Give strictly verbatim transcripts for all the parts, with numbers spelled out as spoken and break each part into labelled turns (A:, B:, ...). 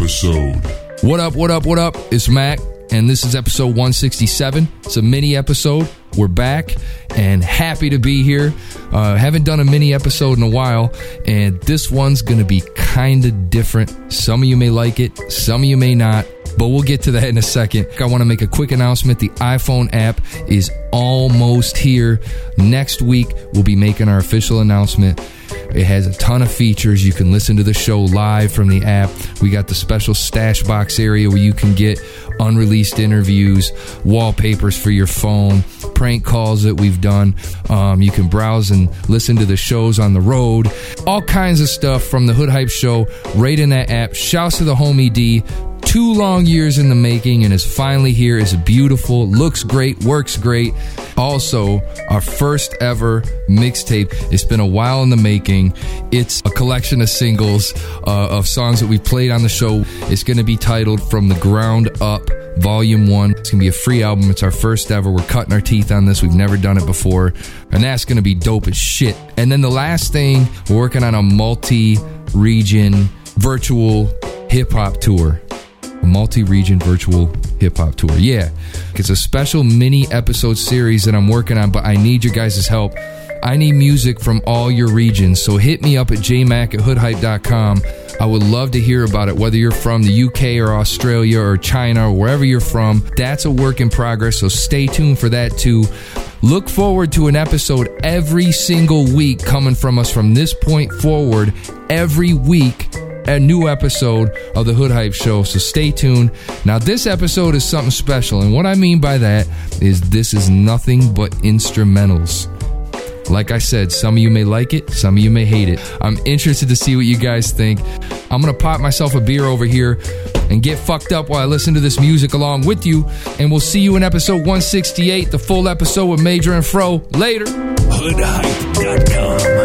A: episode.
B: What up, what up, what up? It's Mac, and this is episode one sixty-seven. It's a mini episode. We're back and happy to be here. Uh, haven't done a mini episode in a while, and this one's going to be kind of different. Some of you may like it, some of you may not, but we'll get to that in a second. I want to make a quick announcement. The iPhone app is almost here. Next week, we'll be making our official announcement. It has a ton of features. You can listen to the show live from the app. We got the special stash box area where you can get unreleased interviews, wallpapers for your phone, prank calls that we've done. Um, you can browse and listen to the shows on the road. All kinds of stuff from the Hood Hype Show right in that app. Shouts to the homie D. Two long years in the making and is finally here. Is beautiful, looks great, works great. Also, our first ever mixtape. It's been a while in the making. It's a collection of singles uh, of songs that we played on the show. It's going to be titled From the Ground Up Volume one. It's going to be a free album. It's our first ever. We're cutting our teeth on this. We've never done it before. And that's going to be dope as shit. And then the last thing, we're working on a multi-region virtual hip-hop tour. A multi-region virtual hip-hop tour. Yeah, it's a special mini episode series that I'm working on, but I need your guys' help. I need music from all your regions, so hit me up at j mac at hood hype dot com. I would love to hear about it, whether you're from the U K or Australia or China or wherever you're from. That's a work in progress, so stay tuned for that too. Look forward to an episode every single week coming from us from this point forward. Every week, a new episode of the Hood Hype Show, so stay tuned. Now, this episode is something special, and what I mean by that is this is nothing but instrumentals. Like I said, some of you may like it, some of you may hate it. I'm interested to see what you guys think. I'm gonna pop myself a beer over here and get fucked up while I listen to this music along with you, and we'll see you in episode one sixty-eight, the full episode with Major and Fro. Later.
C: hood hype dot com.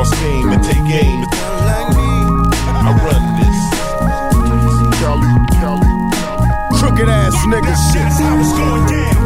A: boss game and take game. I run this. Cali, Cali. Crooked ass nigga shit.
C: That's how it's going down.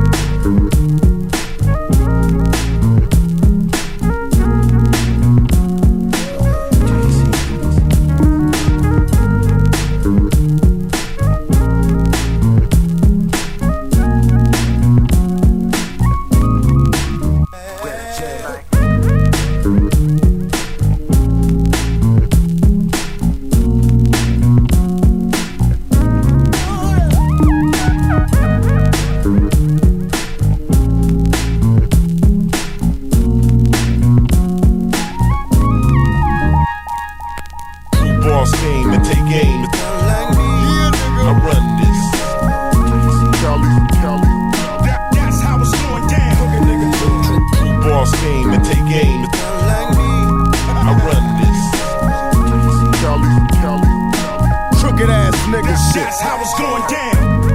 A: Boss game and take game. I run this. Cali, Cali.
C: That, that's how it's going down.
A: Boss game and take game. I run this. Cali, Cali. Crooked ass nigga shit.
C: That's how it's going down.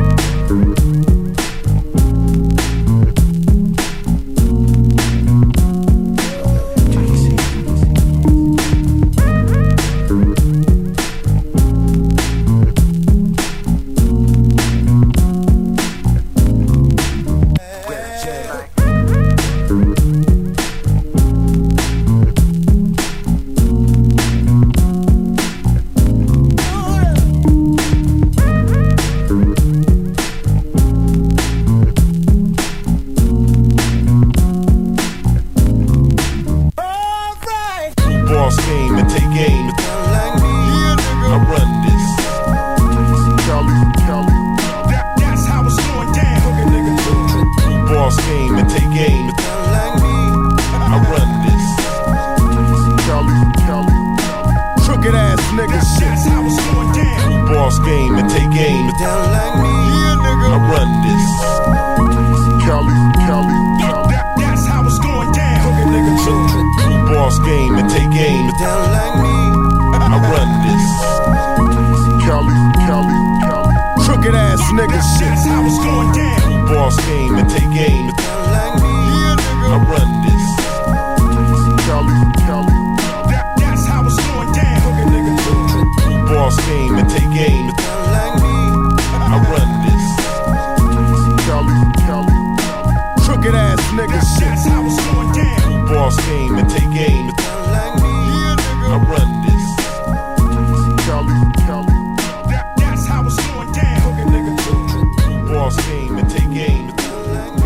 A: Boss game and take game. I run this. Cali, Cali.
C: That, that's how it's going down.
A: Boss game and take game. I run this. Cali, Cali. Crooked ass nigga
C: That,
A: shit.
C: that's how it's going down.
A: Boss game and take game. I run this. Cali, Cali.
C: That, that's how it's going down.
A: Boss game and take game. I run this. Cali, Cali. Crooked ass nigga
C: That,
A: shit.
C: that's how it's going down.
A: Boss game and take game. I run this. Cali, Cali.
C: That, that's how it's going down.
A: Boss game and take game. I run this. Cali, Cali. Crooked ass nigga
C: That,
A: shit.
C: that's how it's going down.
A: Boss game and take game. I run this. Cali, Cali.
C: That, that's how it's going down.
A: Boss game and take game.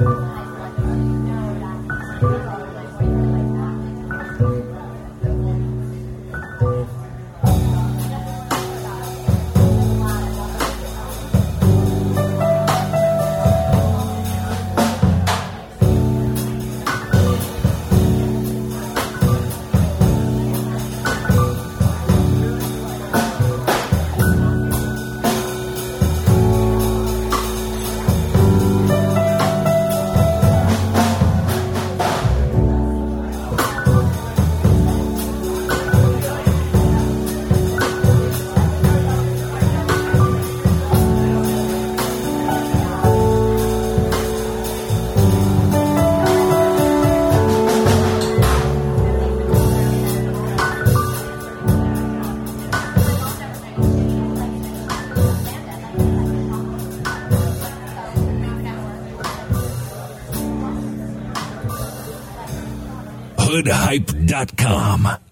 D: hood hype dot com.